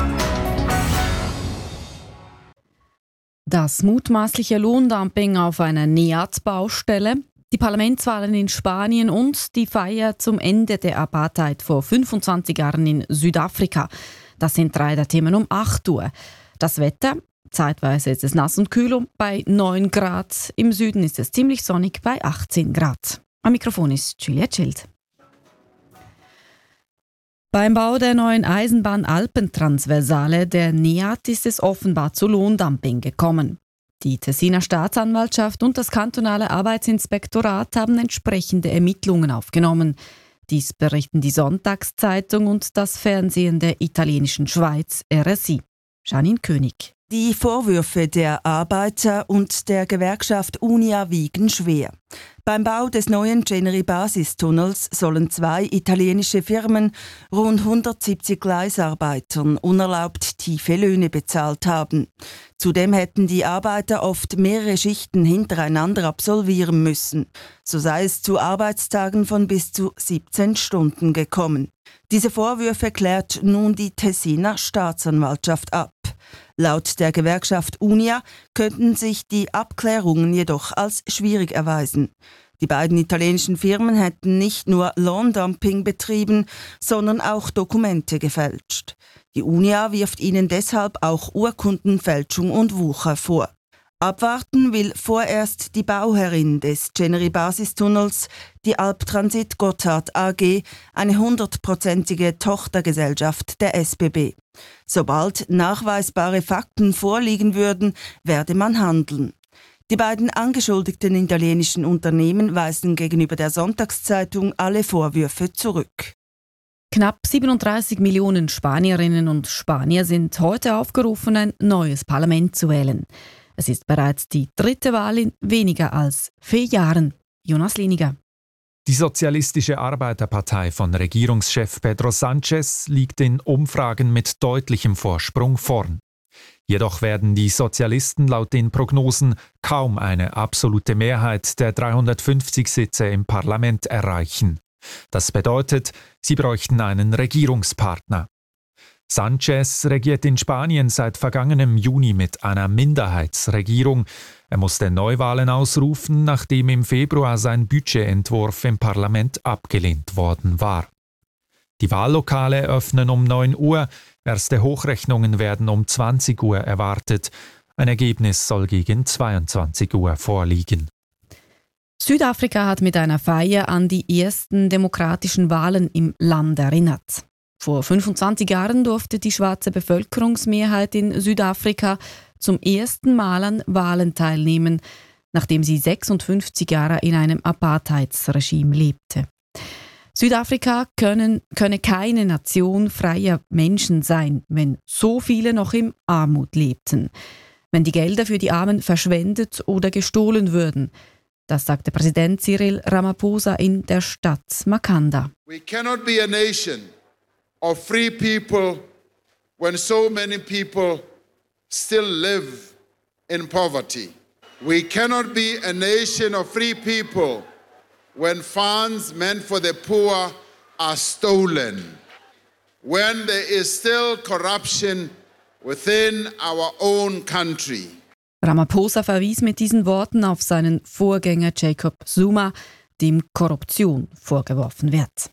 Das mutmaßliche Lohndumping auf einer NEAT-Baustelle, die Parlamentswahlen in Spanien und die Feier zum Ende der Apartheid vor 25 Jahren in Südafrika. Das sind 3 der Themen um 8 Uhr. Das Wetter, zeitweise ist es nass und kühl bei 9 Grad. Im Süden ist es ziemlich sonnig bei 18 Grad. Am Mikrofon ist Juliette Schild. Beim Bau der neuen Eisenbahn-Alpentransversale der NEAT ist es offenbar zu Lohndumping gekommen. Die Tessiner Staatsanwaltschaft und das kantonale Arbeitsinspektorat haben entsprechende Ermittlungen aufgenommen. Dies berichten die Sonntagszeitung und das Fernsehen der italienischen Schweiz RSI. Janine König. Die Vorwürfe der Arbeiter und der Gewerkschaft Unia wiegen schwer. Beim Bau des neuen Ceneri-Basistunnels sollen 2 italienische Firmen rund 170 Gleisarbeitern unerlaubt tiefe Löhne bezahlt haben. Zudem hätten die Arbeiter oft mehrere Schichten hintereinander absolvieren müssen. So sei es zu Arbeitstagen von bis zu 17 Stunden gekommen. Diese Vorwürfe klärt nun die Tessiner Staatsanwaltschaft ab. Laut der Gewerkschaft Unia könnten sich die Abklärungen jedoch als schwierig erweisen. Die beiden italienischen Firmen hätten nicht nur Lohndumping betrieben, sondern auch Dokumente gefälscht. Die Unia wirft ihnen deshalb auch Urkundenfälschung und Wucher vor. Abwarten will vorerst die Bauherrin des Ceneri-Basistunnels, die Alptransit Gotthard AG, eine 100%ige Tochtergesellschaft der SBB. Sobald nachweisbare Fakten vorliegen würden, werde man handeln. Die beiden angeschuldigten italienischen Unternehmen weisen gegenüber der Sonntagszeitung alle Vorwürfe zurück. Knapp 37 Millionen Spanierinnen und Spanier sind heute aufgerufen, ein neues Parlament zu wählen. Es ist bereits die 3. Wahl in weniger als 4 Jahren. Jonas Liniger. Die Sozialistische Arbeiterpartei von Regierungschef Pedro Sánchez liegt in Umfragen mit deutlichem Vorsprung vorn. Jedoch werden die Sozialisten laut den Prognosen kaum eine absolute Mehrheit der 350 Sitze im Parlament erreichen. Das bedeutet, sie bräuchten einen Regierungspartner. Sánchez regiert in Spanien seit vergangenem Juni mit einer Minderheitsregierung. Er musste Neuwahlen ausrufen, nachdem im Februar sein Budgetentwurf im Parlament abgelehnt worden war. Die Wahllokale öffnen um 9 Uhr, erste Hochrechnungen werden um 20 Uhr erwartet. Ein Ergebnis soll gegen 22 Uhr vorliegen. Südafrika hat mit einer Feier an die ersten demokratischen Wahlen im Land erinnert. Vor 25 Jahren durfte die schwarze Bevölkerungsmehrheit in Südafrika zum ersten Mal an Wahlen teilnehmen, nachdem sie 56 Jahre in einem Apartheidsregime lebte. Südafrika könne keine Nation freier Menschen sein, wenn so viele noch in Armut lebten, wenn die Gelder für die Armen verschwendet oder gestohlen würden. Das sagte Präsident Cyril Ramaphosa in der Stadt Makanda. We cannot be a nation of free people when so many people still live in poverty. We cannot be a nation of free people when funds meant for the poor are stolen. When there is still corruption within our own country. Ramaphosa verwies mit diesen Worten auf seinen Vorgänger Jacob Zuma, dem Korruption vorgeworfen wird.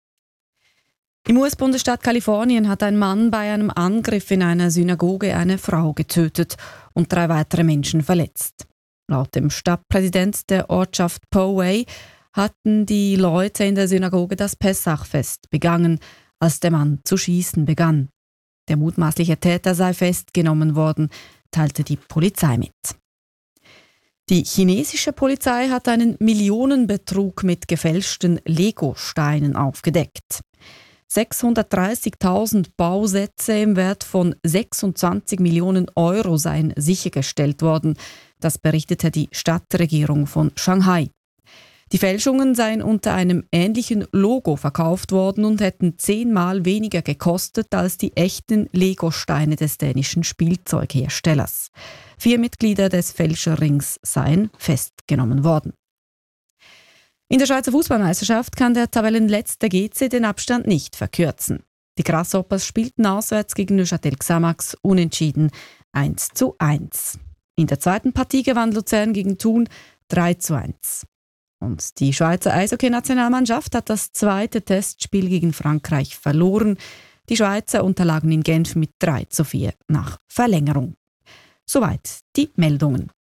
Im US-Bundesstaat Kalifornien hat ein Mann bei einem Angriff in einer Synagoge eine Frau getötet und 3 weitere Menschen verletzt. Laut dem Stadtpräsident der Ortschaft Poway hatten die Leute in der Synagoge das Pessachfest begangen, als der Mann zu schießen begann. Der mutmaßliche Täter sei festgenommen worden, teilte die Polizei mit. Die chinesische Polizei hat einen Millionenbetrug mit gefälschten Lego-Steinen aufgedeckt. 630.000 Bausätze im Wert von 26 Millionen Euro seien sichergestellt worden. Das berichtete die Stadtregierung von Shanghai. Die Fälschungen seien unter einem ähnlichen Logo verkauft worden und hätten 10-mal weniger gekostet als die echten Lego-Steine des dänischen Spielzeugherstellers. 4 Mitglieder des Fälscherrings seien festgenommen worden. In der Schweizer Fußballmeisterschaft kann der Tabellenletzte GC den Abstand nicht verkürzen. Die Grasshoppers spielten auswärts gegen Neuchâtel Xamax unentschieden 1:1. In der zweiten Partie gewann Luzern gegen Thun 3:1. Und die Schweizer Eishockey-Nationalmannschaft hat das zweite Testspiel gegen Frankreich verloren. Die Schweizer unterlagen in Genf mit 3:4 nach Verlängerung. Soweit die Meldungen.